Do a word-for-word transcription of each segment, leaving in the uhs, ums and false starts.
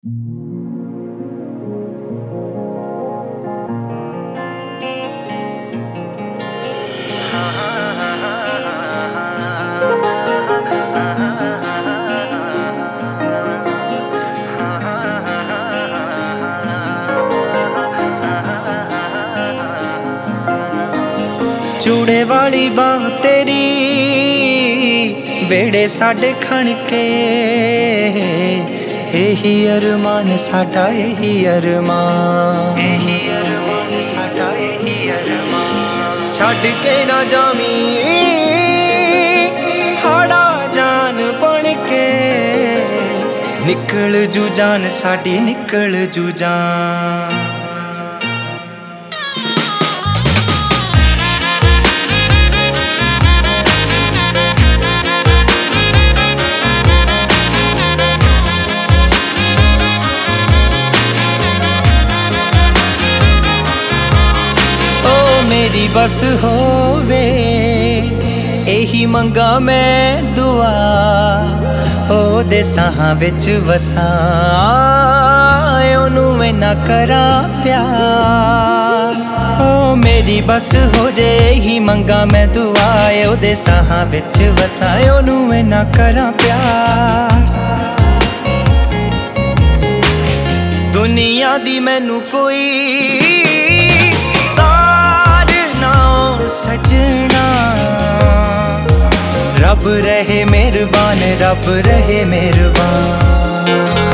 चूड़े वाली बांह तेरी वेड़े साडे खण के, यही अरमान साडा यही अरमान, यही अरमान साडा यही अरमान। छड़ के ना जामी हाड़ा जान बन के, निकल जू जान साडी निकल जू जान। मेरी बस होवे यही मंगा मैं दुआ, ओ दे साहां विच वसां ओनू मैं ना करा प्यार। ओ मेरी बस हो जे यही मंगा मैं दुआ, ओ दे साहां विच वसां ओनू मैं ना करा प्यार। दुनिया दी मैनू कोई सजना, रब रहे मेहरबान रब रहे मेहरबान।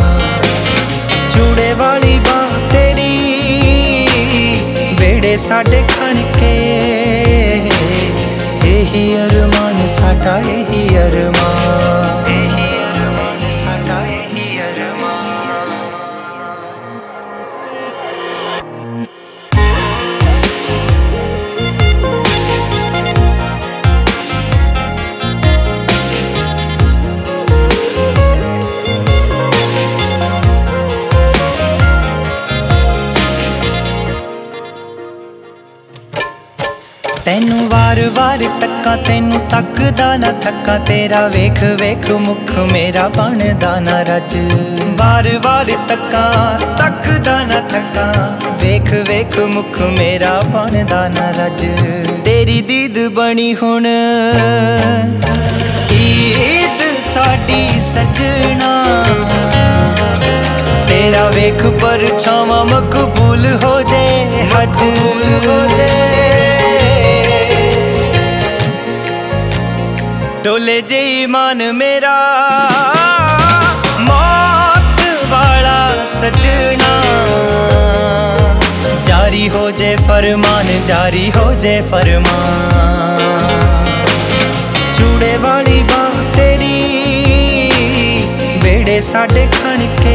चूड़े वाली बांह तेरी वेड़े साडे खण के, यही अरमान साडा यही अरमान, यही अरमान साडा यही अरमान। तैनू वार वार तक्का तैनू तकदा ना थक्का, तेरा वेख वेख मुख मेरा बनदा ना रज। वार वार तक्का तकदा ना थक्का, वेख वेख मुख मेरा बनदा ना रज। तेरी दीद बनी हुण ईद साडी सजना, तेरा वेख परछावां मकबूल हो जे हज। डोले जे ईमान मेरा मौत वाला सजना, जारी हो जे फरमान जारी हो जे फरमान। चूड़े वाली बांह तेरी वेड़े साडे खण के,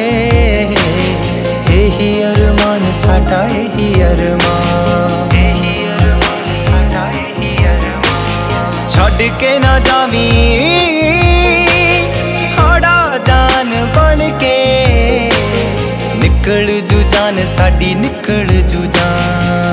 यही अरमान साडा यही अरमान, यही अरमान साडा यही अरमान। छड़ के ना जावी हाड़ा जान बन के, निकल जू जान साडी निकल जू जान।